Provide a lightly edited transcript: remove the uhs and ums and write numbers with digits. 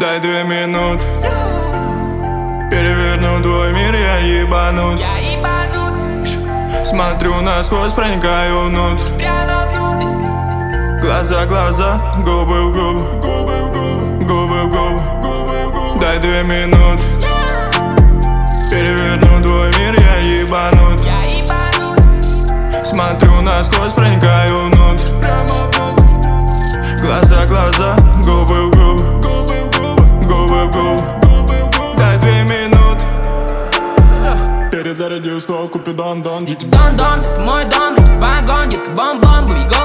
Дай 2 минуты. Переверну твой мир, я ебанут. Смотрю насквозь, проникаю внутрь. Глаза, глаза, губы в губы, губы в губы. Дай 2 минуты. Переверну твой мир, я ебанут. Смотрю насквозь, проникаю внутрь. Глаза, глаза, губы в губы, губы в губы. Дай 2 минуты. Перезарядил ствол, купидон, дон. Дон, дон, это мой дом, это вагон, детка, бомбом, бубигон.